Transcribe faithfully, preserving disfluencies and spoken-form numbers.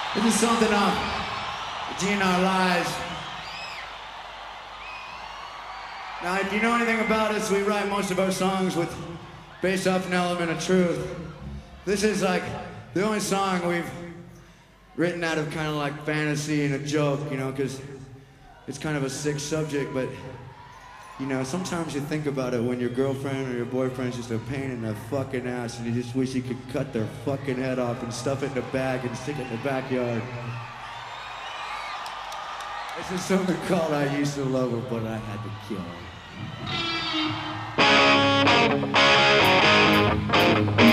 This is something of G N R Lives. Now, if you know anything about us, we write most of our songs with based off an element of truth. This is like the only song we've written out of kind of like fantasy and a joke, you know, because it's kind of a sick subject, but you know, sometimes you think about it when your girlfriend or your boyfriend's just a pain in the fucking ass and you just wish you could cut their fucking head off and stuff it in a bag and stick it in the backyard. This is something called I Used to Love Her, But I Had to Kill Her.